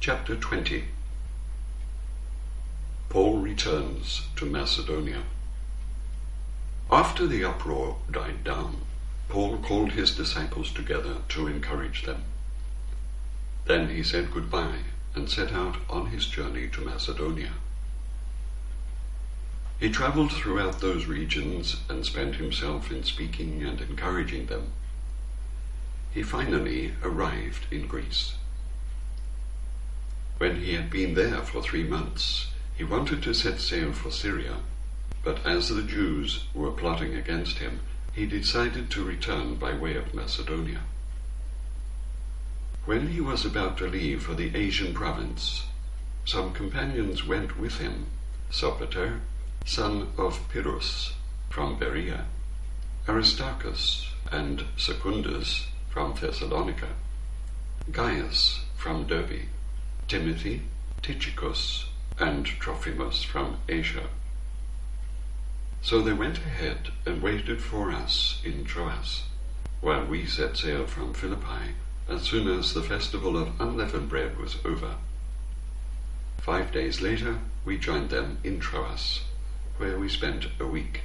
Chapter 20. Paul returns to Macedonia. After the uproar died down, Paul called his disciples together to encourage them. Then he said goodbye and set out on his journey to Macedonia. He traveled throughout those regions and spent himself in speaking and encouraging them. He finally arrived in Greece. When he had been there for 3 months, he wanted to set sail for Syria, but as the Jews were plotting against him, he decided to return by way of Macedonia. When he was about to leave for the Asian province, some companions went with him: Sopater, son of Pyrrhus, from Berea, Aristarchus and Secundus from Thessalonica, Gaius from Derbe, Timothy, Tychicus, and Trophimus from Asia. So they went ahead and waited for us in Troas, while we set sail from Philippi as soon as the festival of unleavened bread was over. 5 days later, we joined them in Troas, where we spent a week.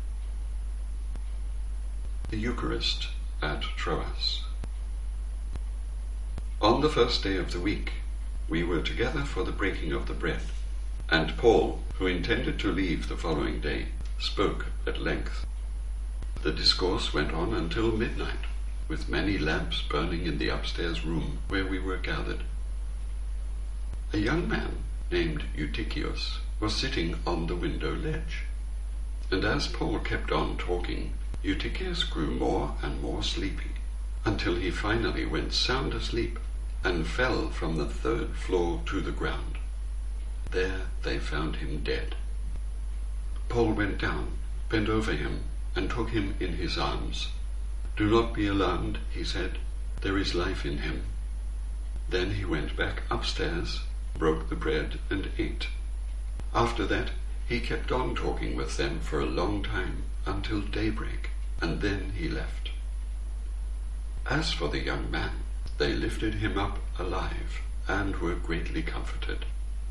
The Eucharist at Troas. On the first day of the week, we were together for the breaking of the bread, and Paul, who intended to leave the following day, spoke at length. The discourse went on until midnight, with many lamps burning in the upstairs room where we were gathered. A young man named Eutychius was sitting on the window ledge, and as Paul kept on talking, Eutychius grew more and more sleepy, until he finally went sound asleep and fell from the 3rd floor to the ground. There they found him dead. Paul went down, bent over him, and took him in his arms. "Do not be alarmed," he said. "There is life in him." Then he went back upstairs, broke the bread, and ate. After that, he kept on talking with them for a long time, until daybreak, and then he left. As for the young man, they lifted him up alive, and were greatly comforted.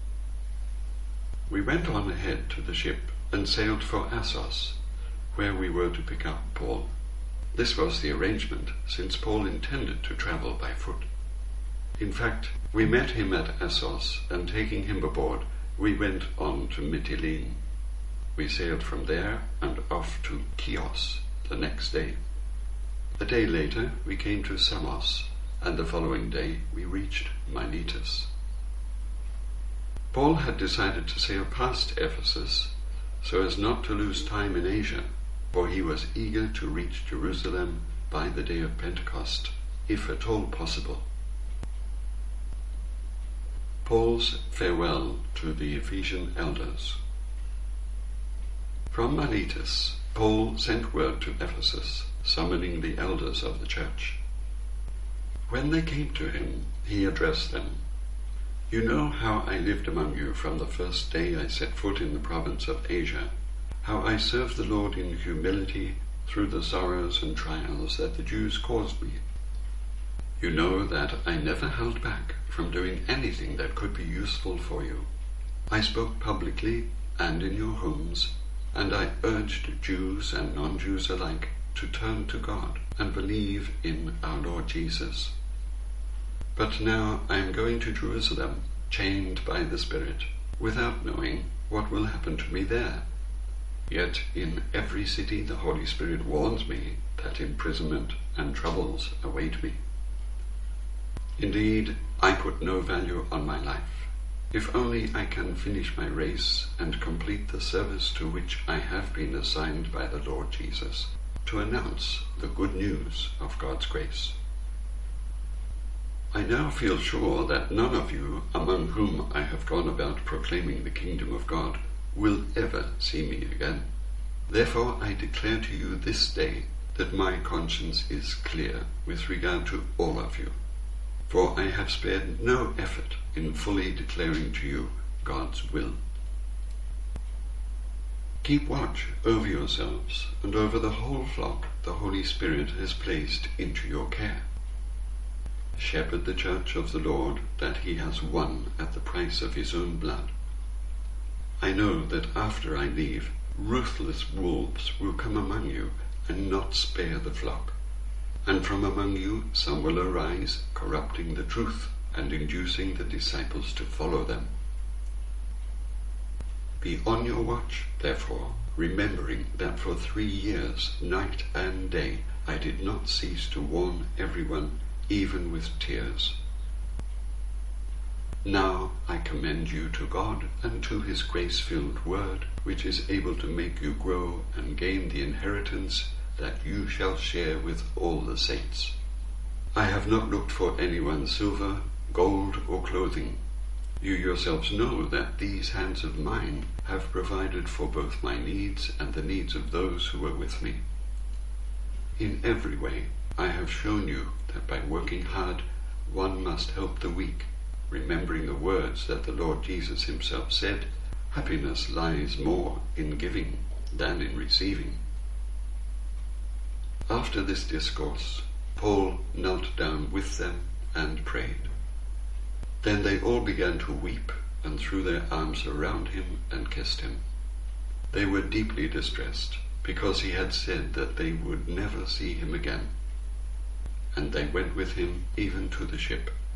We went on ahead to the ship, and sailed for Assos, where we were to pick up Paul. This was the arrangement, since Paul intended to travel by foot. In fact, we met him at Assos, and taking him aboard, we went on to Mytilene. We sailed from there and off to Chios the next day. A day later we came to Samos, and the following day we reached Miletus. Paul had decided to sail past Ephesus so as not to lose time in Asia, for he was eager to reach Jerusalem by the day of Pentecost, if at all possible. Paul's farewell to the Ephesian elders. From Miletus, Paul sent word to Ephesus, summoning the elders of the church. When they came to him, he addressed them. "You know how I lived among you from the first day I set foot in the province of Asia, how I served the Lord in humility through the sorrows and trials that the Jews caused me. You know that I never held back from doing anything that could be useful for you. I spoke publicly and in your homes, and I urged Jews and non-Jews alike to turn to God and believe in our Lord Jesus. But now I am going to Jerusalem, chained by the Spirit, without knowing what will happen to me there. Yet in every city the Holy Spirit warns me that imprisonment and troubles await me. Indeed, I put no value on my life, if only I can finish my race and complete the service to which I have been assigned by the Lord Jesus, to announce the good news of God's grace. I now feel sure that none of you, among whom I have gone about proclaiming the kingdom of God, will ever see me again. Therefore I declare to you this day that my conscience is clear with regard to all of you, for I have spared no effort in fully declaring to you God's will. Keep watch over yourselves and over the whole flock the Holy Spirit has placed into your care. shepherd the church of the Lord that he has won at the price of his own blood. I know that after I leave, ruthless wolves will come among you and not spare the flock. And from among you some will arise, corrupting the truth and inducing the disciples to follow them. Be on your watch, therefore, remembering that for 3 years, night and day, I did not cease to warn everyone, even with tears. Now I commend you to God and to his grace-filled word, which is able to make you grow and gain the inheritance that you shall share with all the saints. I have not looked for anyone's silver, gold, or clothing. You yourselves know that these hands of mine have provided for both my needs and the needs of those who are with me. In every way, I have shown you that by working hard, one must help the weak, remembering the words that the Lord Jesus himself said, "Happiness lies more in giving than in receiving." After this discourse, Paul knelt down with them and prayed. Then they all began to weep and threw their arms around him and kissed him. They were deeply distressed, because he had said that they would never see him again. And they went with him even to the ship.